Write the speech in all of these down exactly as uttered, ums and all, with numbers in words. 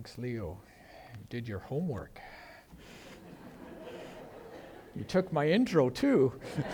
Thanks, Leo. You did your homework. You took my intro too.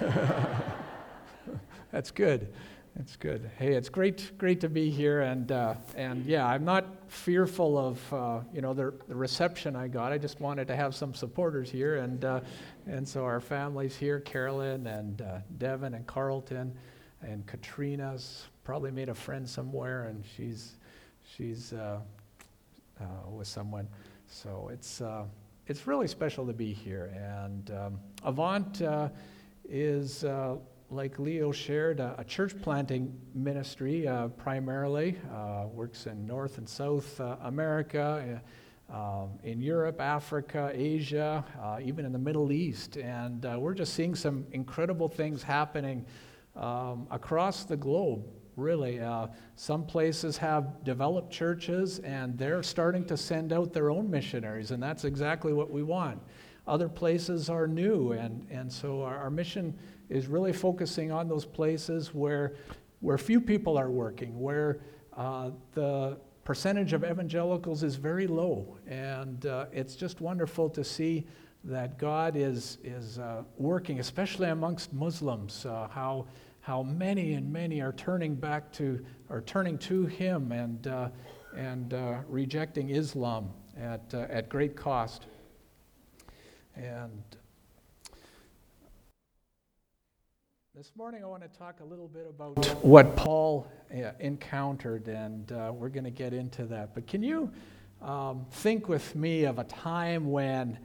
That's good. That's good. Hey, it's great, great to be here, and uh, and yeah, I'm not fearful of uh, you know the, the reception I got. I just wanted to have some supporters here, and uh, and so our family's here, Carolyn and uh, Devin and Carlton, and Katrina's probably made a friend somewhere, and she's she's uh, uh, with someone. So it's uh, it's really special to be here, and um, Avant uh, is. Uh, Like Leo shared, uh, a church planting ministry uh, primarily, uh, works in North and South uh, America, uh, um, in Europe, Africa, Asia, uh, even in the Middle East. And uh, we're just seeing some incredible things happening um, across the globe, really. Uh, some places have developed churches, and they're starting to send out their own missionaries, and that's exactly what we want. Other places are new, and, and so our, our mission is really focusing on those places where where few people are working, where uh, the percentage of evangelicals is very low, and uh, it's just wonderful to see that God is is uh, working, especially amongst Muslims. Uh, how how many and many are turning back to are turning to Him and uh, and uh, rejecting Islam at uh, at great cost. And this morning I want to talk a little bit about what Paul uh, encountered, and uh, we're going to get into that. But can you um, think with me of a time when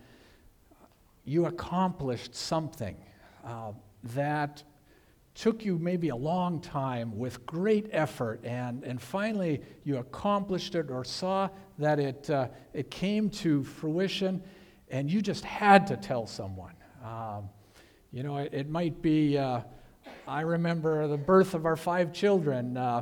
you accomplished something uh, that took you maybe a long time with great effort, and, and finally you accomplished it or saw that it uh, it came to fruition, and you just had to tell someone. Um, you know, it, it might be, uh, I remember the birth of our five children, uh,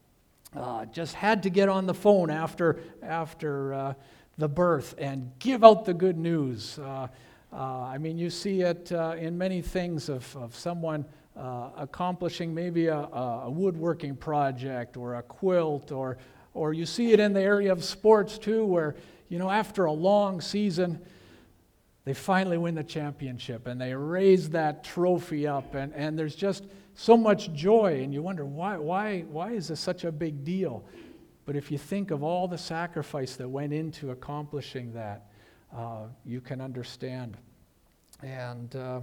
uh, just had to get on the phone after after uh, the birth and give out the good news. Uh, uh, I mean, you see it uh, in many things of, of someone uh, accomplishing maybe a, a woodworking project or a quilt, or or you see it in the area of sports too, where, you know, after a long season, they finally win the championship, and they raise that trophy up, and, and there's just so much joy, and you wonder, why why why is this such a big deal? But if you think of all the sacrifice that went into accomplishing that, uh, you can understand. And uh,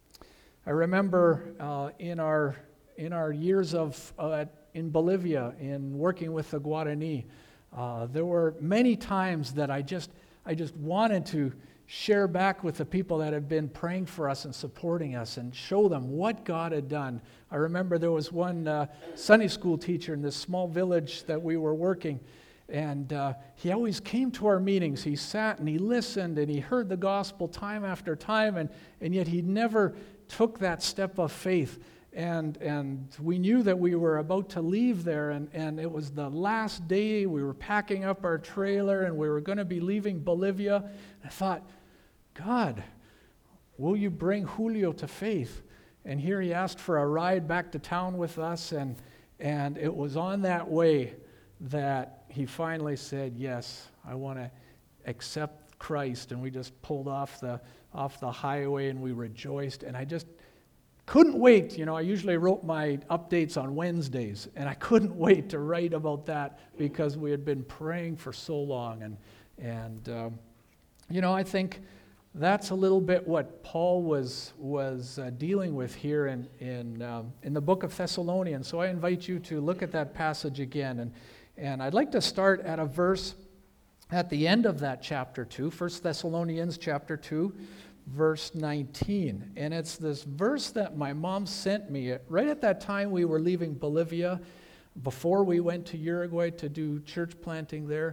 I remember uh, in our in our years of uh, in Bolivia, in working with the Guarani, uh, there were many times that I just I just wanted to share back with the people that have been praying for us and supporting us, and show them what God had done. I remember there was one uh, Sunday school teacher in this small village that we were working, and uh, he always came to our meetings. He sat and he listened and he heard the gospel time after time, and, and yet he never took that step of faith. And and we knew that we were about to leave there, and, and it was the last day. We were packing up our trailer, and we were going to be leaving Bolivia. I thought, God, will you bring Julio to faith? And here he asked for a ride back to town with us, and and it was on that way that he finally said, yes, I want to accept Christ. And we just pulled off the off the highway, and we rejoiced. And I just couldn't wait. You know, I usually wrote my updates on Wednesdays, and I couldn't wait to write about that because we had been praying for so long. And and um, you know, I think that's a little bit what Paul was was uh, dealing with here in in um, in the book of Thessalonians. So I invite you to look at that passage again, and and I'd like to start at a verse at the end of that chapter two, First Thessalonians chapter two, verse nineteen. And it's this verse that my mom sent me right at that time we were leaving Bolivia, before we went to Uruguay to do church planting there.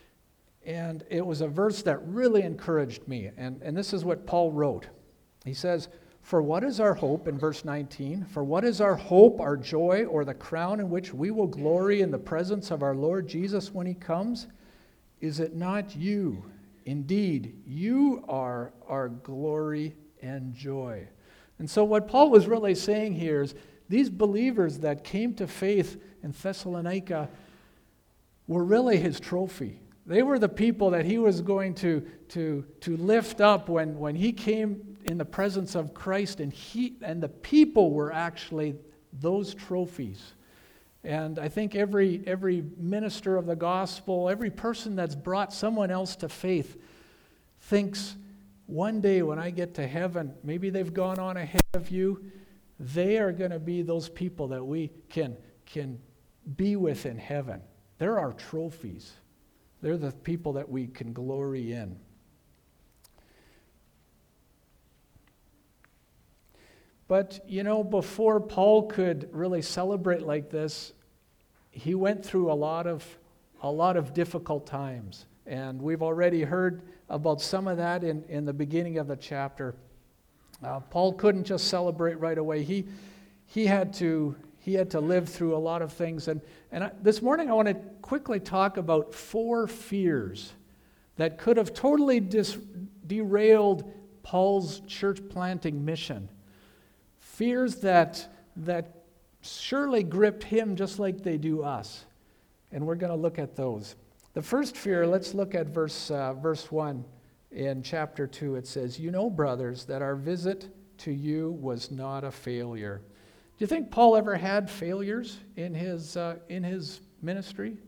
And it was a verse that really encouraged me. And, and this is what Paul wrote. He says, "For what is our hope," in verse nineteen, "for what is our hope, our joy, or the crown in which we will glory in the presence of our Lord Jesus when He comes? Is it not you? Indeed, you are our glory and joy." And so what Paul was really saying here is these believers that came to faith in Thessalonica were really his trophy. They were the people that he was going to, to, to lift up when, when he came in the presence of Christ, and he and the people were actually those trophies. And I think every every minister of the gospel, every person that's brought someone else to faith thinks, one day when I get to heaven, maybe they've gone on ahead of you, they are going to be those people that we can, can be with in heaven. They're our trophies. They're the people that we can glory in. But, you know, before Paul could really celebrate like this, he went through a lot of a lot of difficult times. And we've already heard about some of that in, in the beginning of the chapter. Uh, Paul couldn't just celebrate right away. He he had to he had to live through a lot of things. And, and I, this morning I want to quickly talk about four fears that could have totally dis, derailed Paul's church planting mission. Fears that that surely gripped him just like they do us. And we're going to look at those. The first fear, let's look at verse uh, verse one in chapter two. It says, "You know, brothers, that our visit to you was not a failure." Do you think Paul ever had failures in his uh, in his ministry?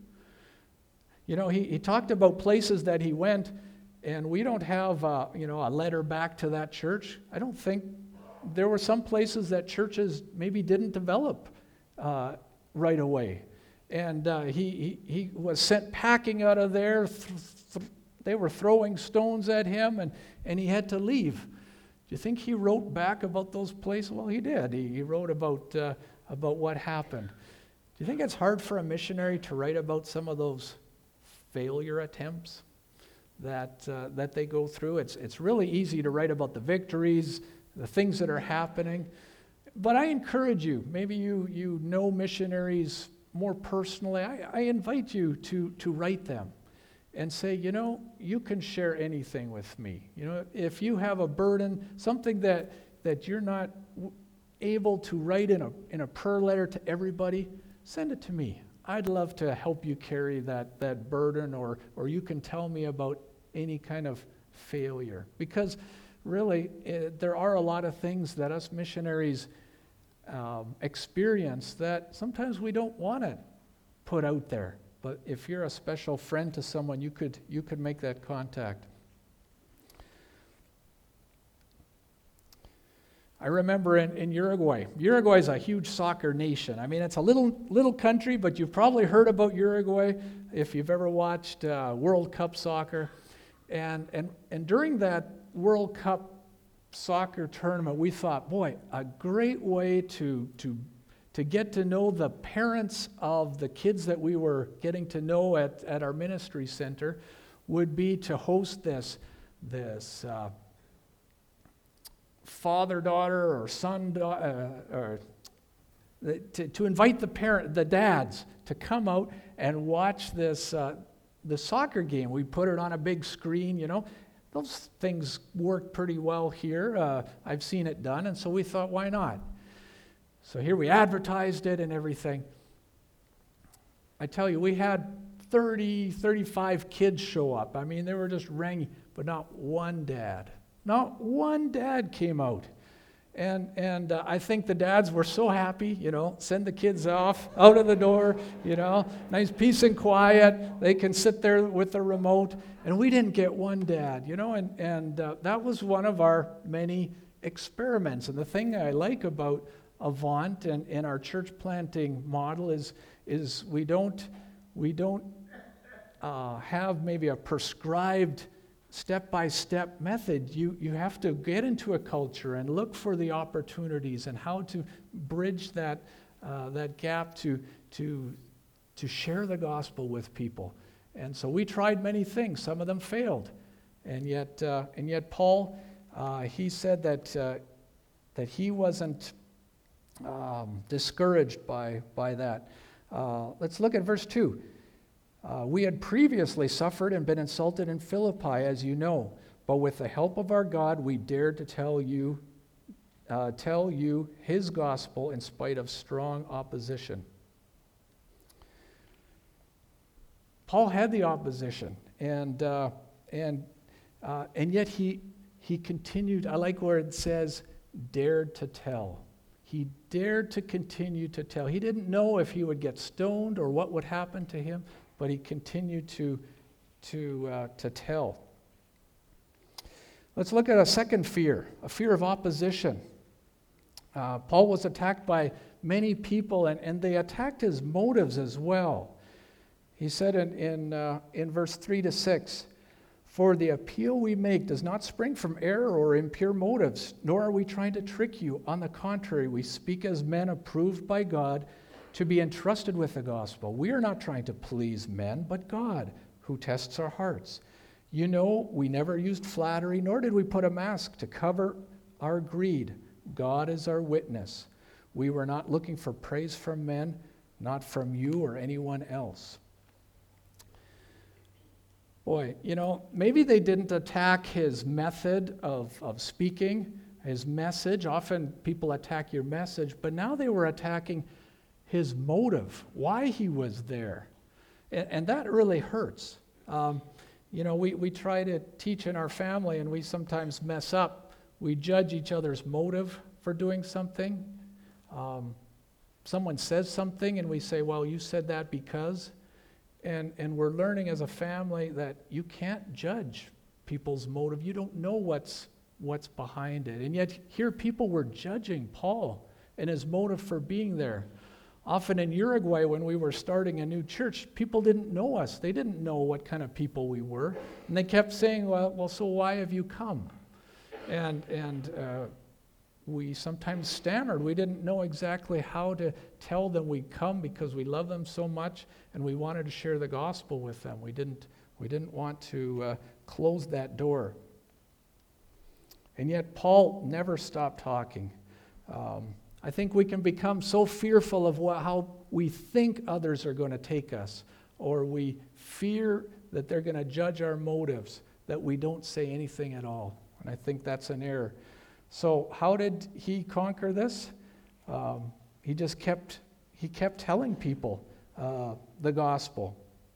You know, he, he talked about places that he went, and we don't have uh, you know a letter back to that church. I don't think there were some places that churches maybe didn't develop uh, right away. And uh, he, he he was sent packing out of there. Th- th- they were throwing stones at him, and, and he had to leave. Do you think he wrote back about those places? Well, he did. He, he wrote about uh, about what happened. Do you think it's hard for a missionary to write about some of those failure attempts that uh, that they go through? It's it's really easy to write about the victories, the things that are happening. But I encourage you, maybe you you know missionaries more personally, I, I invite you to, to write them and say, you know, you can share anything with me. You know, if you have a burden, something that, that you're not w- able to write in a, in a prayer letter to everybody, send it to me. I'd love to help you carry that, that burden, or, or you can tell me about any kind of failure. Because really, uh, there are a lot of things that us missionaries Um, experience that sometimes we don't want to put out there. But if you're a special friend to someone, you could you could make that contact. I remember in, in Uruguay. Uruguay is a huge soccer nation. I mean, it's a little little country, but you've probably heard about Uruguay if you've ever watched uh, World Cup soccer. And and and during that World Cup soccer tournament, we thought, boy, a great way to to to get to know the parents of the kids that we were getting to know at, at our ministry center would be to host this this uh, father-daughter or son uh, or the, to, to invite the parent the dads to come out and watch this uh, the soccer game. We put it on a big screen, you know. Those things work pretty well here. Uh, I've seen it done, and so we thought, why not? So here we advertised it and everything. I tell you, we had thirty, thirty-five kids show up. I mean, they were just ringing, but not one dad. Not one dad came out. And and uh, I think the dads were so happy, you know, send the kids off, out of the door, you know, nice peace and quiet. They can sit there with the remote. And we didn't get one dad, you know, and, and uh, that was one of our many experiments. And the thing I like about Avant and, and our church planting model is is we don't we don't uh, have maybe a prescribed step-by-step method. You you have to get into a culture and look for the opportunities and how to bridge that uh, that gap to to to share the gospel with people. And so we tried many things. Some of them failed, and yet uh, and yet Paul uh, he said that uh, that he wasn't um, discouraged by by that. Uh, let's look at verse two. Uh, we had previously suffered and been insulted in Philippi, as you know, but with the help of our God, we dared to tell you, uh, tell you His gospel in spite of strong opposition. Paul had the opposition, and uh, and uh, and yet he he continued. I like where it says, dared to tell. He dared to continue to tell. He didn't know if he would get stoned or what would happen to him, but he continued to to uh, to tell. Let's look at a second fear, a fear of opposition. Uh, Paul was attacked by many people, and, and they attacked his motives as well. He said in, in, uh, in verse three to six, "For the appeal we make does not spring from error or impure motives, nor are we trying to trick you. On the contrary, we speak as men approved by God to be entrusted with the gospel. We are not trying to please men, but God, who tests our hearts. You know, we never used flattery, nor did we put a mask to cover our greed. God is our witness. We were not looking for praise from men, not from you or anyone else." Boy, you know, maybe they didn't attack his method of, of speaking, his message. Often people attack your message, but now they were attacking his motive, why he was there. And, and that really hurts. Um, you know, we, we try to teach in our family, and we sometimes mess up. We judge each other's motive for doing something. Um, someone says something, and we say, well, you said that because... And and we're learning as a family that you can't judge people's motive. You don't know what's what's behind it. And yet here people were judging Paul and his motive for being there. Often in Uruguay, when we were starting a new church, people didn't know us. They didn't know what kind of people we were. And they kept saying, well, well so why have you come? And and uh, we sometimes stammered. We didn't know exactly how to tell them we'd come because we love them so much and we wanted to share the gospel with them. We didn't, we didn't want to uh, close that door. And yet Paul never stopped talking. Um, I think we can become so fearful of what, how we think others are going to take us, or we fear that they're going to judge our motives, that we don't say anything at all. And I think that's an error. So how did he conquer this? Um, he just kept he kept telling people uh, the gospel.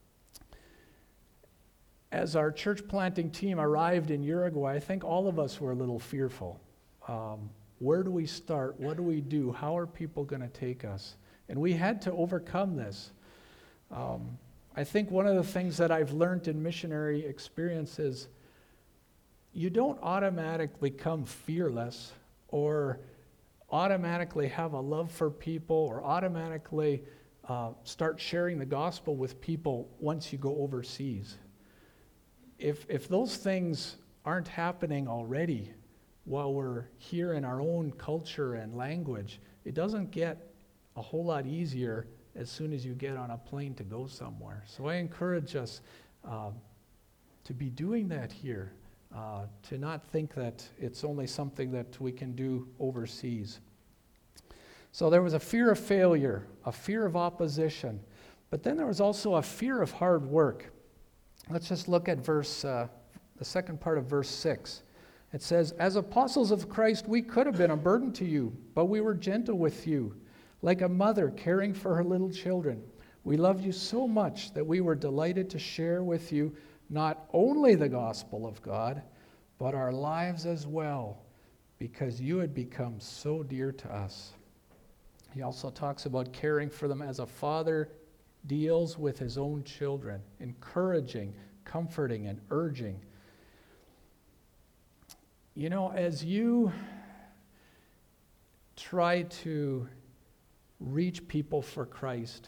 As our church planting team arrived in Uruguay, I think all of us were a little fearful. Um, where do we start? What do we do? How are people going to take us? And we had to overcome this. Um, I think one of the things that I've learned in missionary experience is you don't automatically become fearless or automatically have a love for people or automatically uh, start sharing the gospel with people once you go overseas. If if those things aren't happening already while we're here in our own culture and language, it doesn't get a whole lot easier as soon as you get on a plane to go somewhere. So I encourage us uh, to be doing that here. Uh, to not think that it's only something that we can do overseas. So there was a fear of failure, a fear of opposition, but then there was also a fear of hard work. Let's just look at verse, uh, the second part of verse six. It says, "As apostles of Christ, we could have been a burden to you, but we were gentle with you, like a mother caring for her little children. We loved you so much that we were delighted to share with you not only the gospel of God, but our lives as well, because you had become so dear to us." He also talks about caring for them as a father deals with his own children, encouraging, comforting, and urging. You know, as you try to reach people for Christ,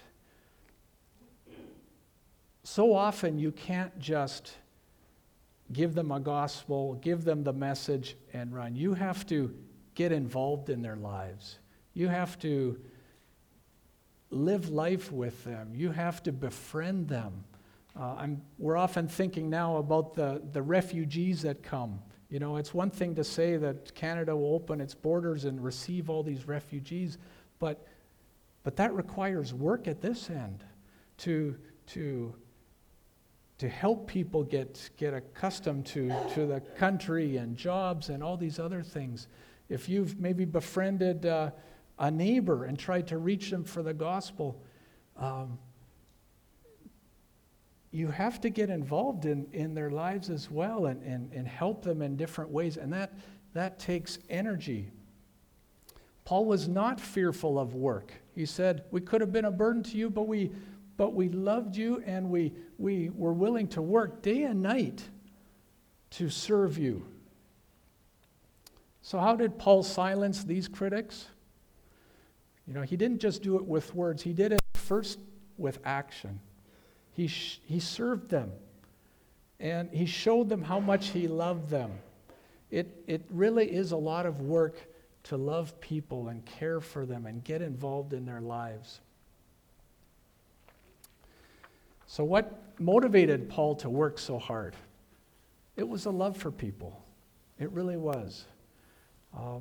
so often you can't just give them a gospel, give them the message, and run. You have to get involved in their lives. You have to live life with them. You have to befriend them. Uh, I'm, we're often thinking now about the, the refugees that come. You know, it's one thing to say that Canada will open its borders and receive all these refugees, but but that requires work at this end to to to help people get get accustomed to, to the country and jobs and all these other things. If you've maybe befriended uh, a neighbor and tried to reach them for the gospel, um, you have to get involved in, in their lives as well and, and, and help them in different ways. And that, that takes energy. Paul was not fearful of work. He said, we could have been a burden to you, but we but we loved you and we we were willing to work day and night to serve you. So how did Paul silence these critics? You know, he didn't just do it with words. He did it first with action. He sh- he served them, and he showed them how much he loved them. It it really is a lot of work to love people and care for them and get involved in their lives. So what motivated Paul to work so hard? It was a love for people. It really was. Um,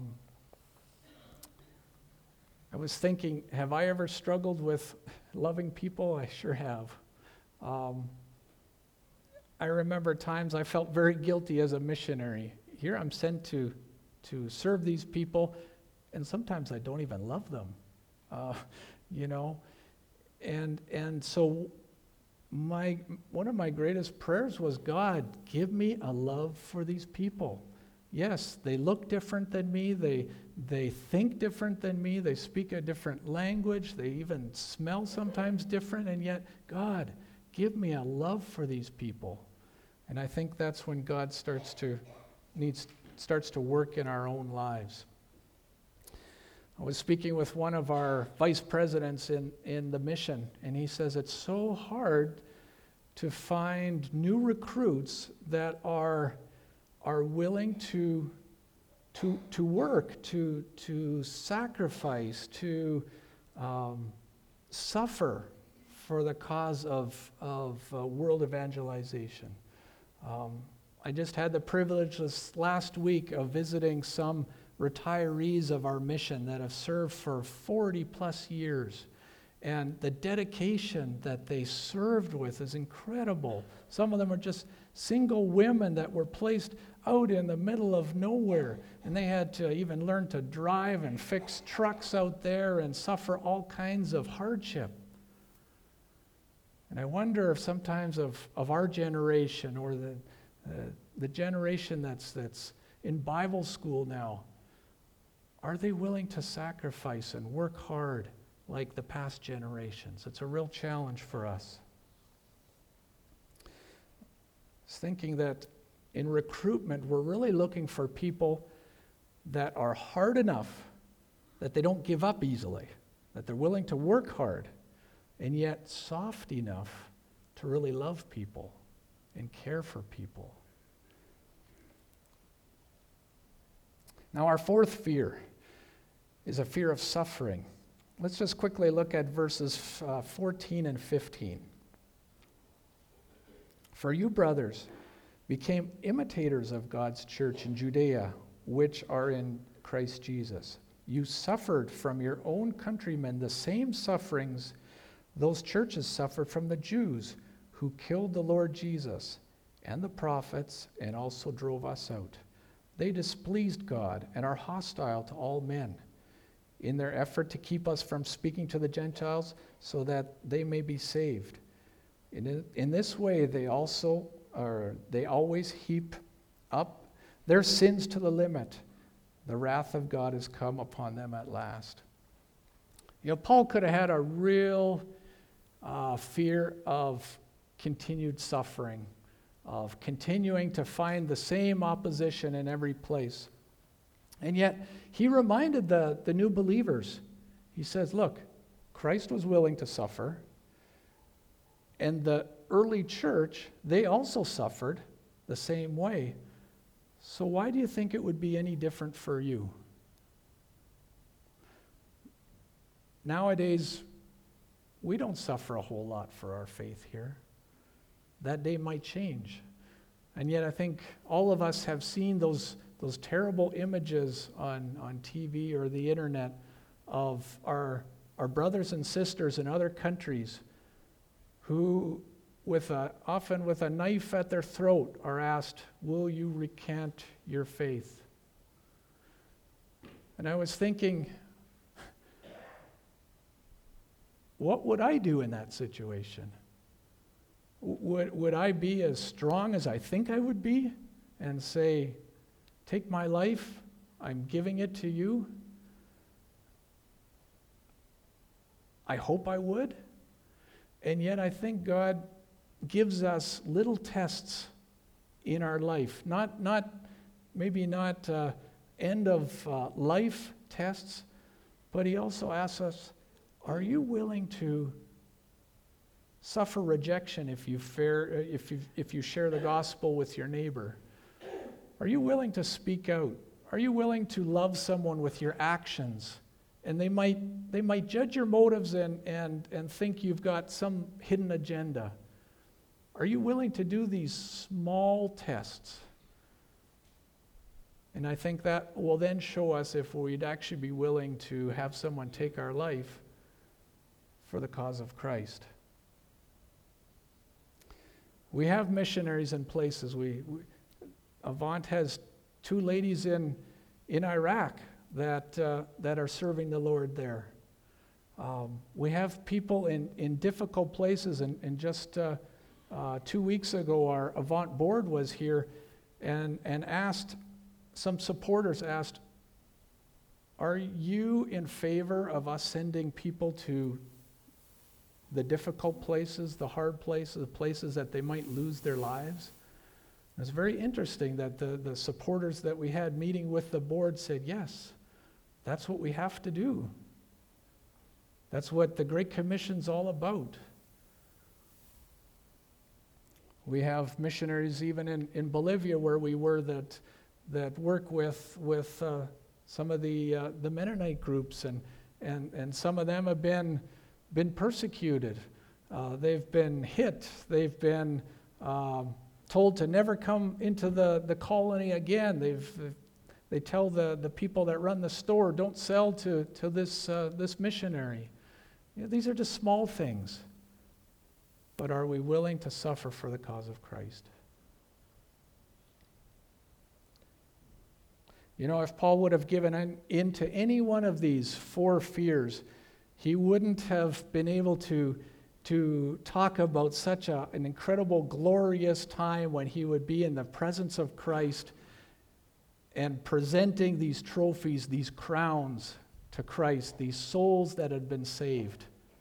I was thinking, have I ever struggled with loving people? I sure have. Um, I remember times I felt very guilty as a missionary. Here I'm sent to to serve these people, and sometimes I don't even love them, uh, you know. And and so my one of my greatest prayers was, God, give me a love for these people. Yes, they look different than me, they they think different than me, they speak a different language, they even smell sometimes different, and yet, God, give me a love for these people. And I think that's when God starts to needs starts to work in our own lives. I was speaking with one of our vice presidents in, in the mission, and he says it's so hard to find new recruits that are are willing to to to work, to to sacrifice, to um, suffer for the cause of of uh, world evangelization. Um, I just had the privilege this last week of visiting some retirees of our mission that have served for forty plus years. And the dedication that they served with is incredible. Some of them are just single women that were placed out in the middle of nowhere. And they had to even learn to drive and fix trucks out there and suffer all kinds of hardship. And I wonder if sometimes of, of our generation or the Uh, the generation that's that's in Bible school now, are they willing to sacrifice and work hard like the past generations? It's a real challenge for us. I was thinking that in recruitment, we're really looking for people that are hard enough that they don't give up easily, that they're willing to work hard, and yet soft enough to really love people and care for people. Now, our fourth fear is a fear of suffering. Let's just quickly look at verses uh, fourteen and fifteen. For you, brothers, became imitators of God's church in Judea, which are in Christ Jesus. You suffered from your own countrymen the same sufferings those churches suffered from the Jews, who killed the Lord Jesus and the prophets and also drove us out. They displeased God and are hostile to all men in their effort to keep us from speaking to the Gentiles so that they may be saved. In, in this way, they also are, they always heap up their sins to the limit. The wrath of God has come upon them at last. You know, Paul could have had a real uh, fear of continued suffering, of continuing to find the same opposition in every place. And yet, he reminded the, the new believers, he says, look, Christ was willing to suffer, and the early church, they also suffered the same way. So why do you think it would be any different for you? Nowadays, we don't suffer a whole lot for our faith here. That day might change. And yet I think all of us have seen those, those terrible images on, on T V or the internet of our, our brothers and sisters in other countries who, with a, often with a knife at their throat, are asked, will you recant your faith? And I was thinking, what would I do in that situation? would, would I be as strong as I think I would be and say, take my life, I'm giving it to you? I hope I would. And yet I think God gives us little tests in our life. Not, not maybe not uh, end of uh, life tests, but he also asks us, are you willing to suffer rejection if you, fair, if you, if you share the gospel with your neighbor? Are you willing to speak out? Are you willing to love someone with your actions? And they might, they might judge your motives and, and, and think you've got some hidden agenda. Are you willing to do these small tests? And I think that will then show us if we'd actually be willing to have someone take our life for the cause of Christ. We have missionaries in places. We, we Avant has two ladies in, in Iraq that, uh, that are serving the Lord there. Um, we have people in, in difficult places, and, and just uh, uh, two weeks ago our Avant board was here and, and asked, some supporters asked, are you in favor of us sending people to the difficult places, the hard places, the places that they might lose their lives? And it's very interesting that the, the supporters that we had meeting with the board said, yes, that's what we have to do. That's what the Great Commission's all about. We have missionaries even in, in Bolivia where we were that that work with with uh, some of the uh, the Mennonite groups, and, and and some of them have been been persecuted. Uh, they've been hit. They've been um, told to never come into the, the colony again. They've they tell the, the people that run the store, don't sell to to this uh, this missionary. You know, these are just small things. But are we willing to suffer for the cause of Christ? You know, if Paul would have given in to any one of these four fears, he wouldn't have been able to, to talk about such a, an incredible, glorious time when he would be in the presence of Christ and presenting these trophies, these crowns to Christ, these souls that had been saved.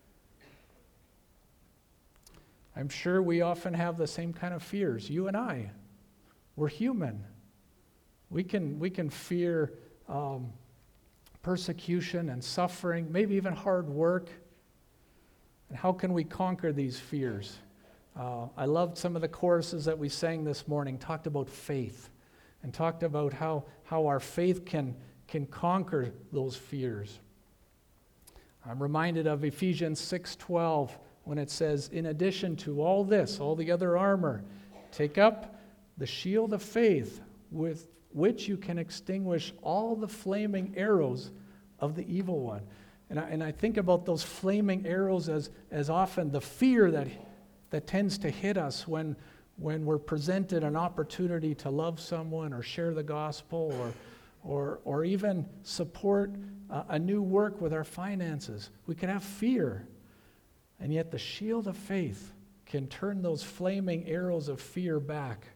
I'm sure we often have the same kind of fears. You and I, we're human. We can we can fear um, persecution and suffering, maybe even hard work. And how can we conquer these fears? Uh, I loved some of the choruses that we sang this morning, talked about faith, and talked about how, how our faith can, can conquer those fears. I'm reminded of Ephesians six twelve when it says, in addition to all this, all the other armor, take up the shield of faith with which you can extinguish all the flaming arrows of the evil one. And I, and I think about those flaming arrows as, as often the fear that, that tends to hit us when, when we're presented an opportunity to love someone or share the gospel or, or, or even support a, a new work with our finances. We can have fear. And yet the shield of faith can turn those flaming arrows of fear back.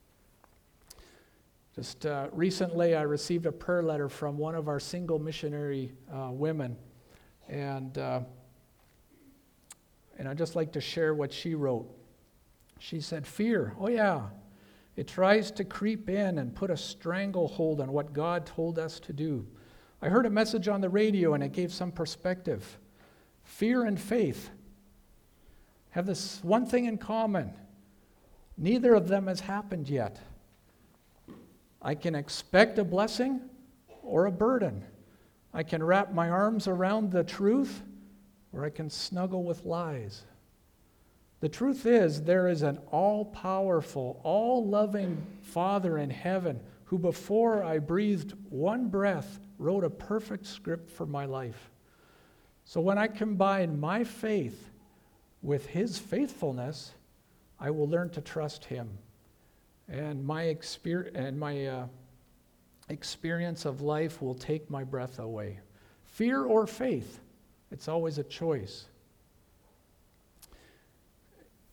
Just uh, recently, I received a prayer letter from one of our single missionary uh, women, and uh, and I'd just like to share what she wrote. She said, fear, oh yeah, it tries to creep in and put a stranglehold on what God told us to do. I heard a message on the radio, and it gave some perspective. Fear and faith have this one thing in common. Neither of them has happened yet. I can expect a blessing or a burden. I can wrap my arms around the truth, or I can snuggle with lies. The truth is, there is an all-powerful, all-loving Father in heaven who, before I breathed one breath, wrote a perfect script for my life. So when I combine my faith with His faithfulness, I will learn to trust Him. And my, exper- and my uh, experience of life will take my breath away. Fear or faith, it's always a choice.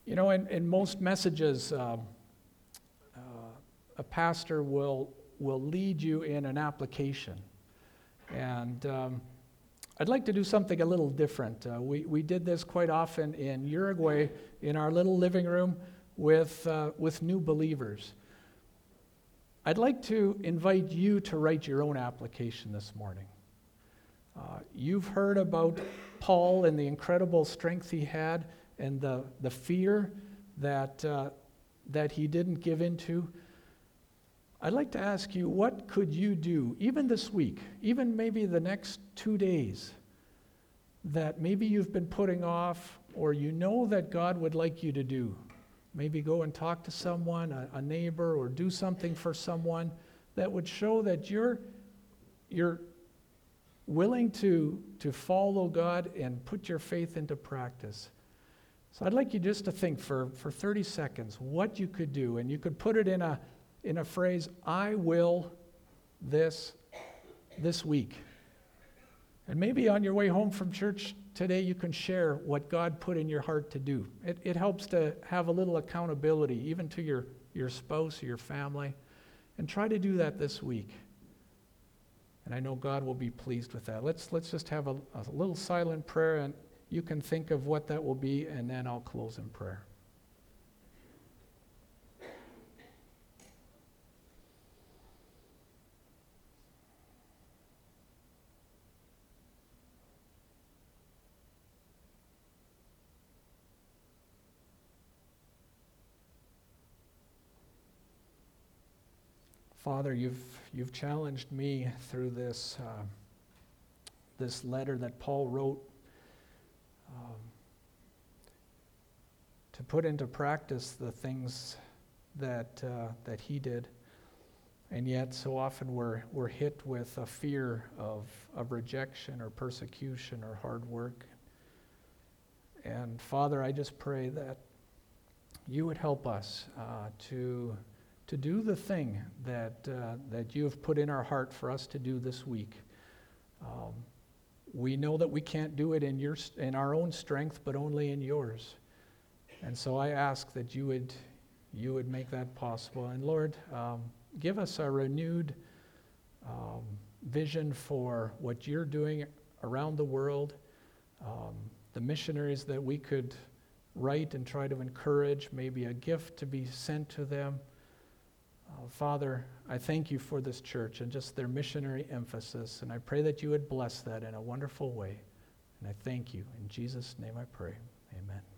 You know, in, in most messages, um, uh, a pastor will will lead you in an application. And um, I'd like to do something a little different. Uh, we, we did this quite often in Uruguay in our little living room with, uh, with new believers. I'd like to invite you to write your own application this morning. Uh, you've heard about Paul and the incredible strength he had and the, the fear that, uh, that he didn't give into. I'd like to ask you, what could you do, even this week, even maybe the next two days, that maybe you've been putting off, or you know that God would like you to do? Maybe go and talk to someone, a, a neighbor, or do something for someone that would show that you're, you're willing to, to follow God and put your faith into practice. So I'd like you just to think for, for thirty seconds what you could do, and you could put it in a in a phrase, I will this this week. And maybe on your way home from church today, you can share what God put in your heart to do. It, it helps to have a little accountability, even to your, your spouse or your family. And try to do that this week. And I know God will be pleased with that. Let's, let's just have a, a little silent prayer, and you can think of what that will be, and then I'll close in prayer. Father, you've you've challenged me through this uh, this letter that Paul wrote um, to put into practice the things that uh, that he did, and yet so often we're we're hit with a fear of of rejection or persecution or hard work. And Father, I just pray that you would help us uh, to. to do the thing that uh, that you have put in our heart for us to do this week. Um, we know that we can't do it in your in our own strength, but only in yours. And so I ask that you would you would make that possible. And Lord, um, give us a renewed um, vision for what you're doing around the world, um, the missionaries that we could write and try to encourage, maybe a gift to be sent to them. Uh, Father, I thank you for this church and just their missionary emphasis, and I pray that you would bless that in a wonderful way. And I thank you. In Jesus' name I pray. Amen.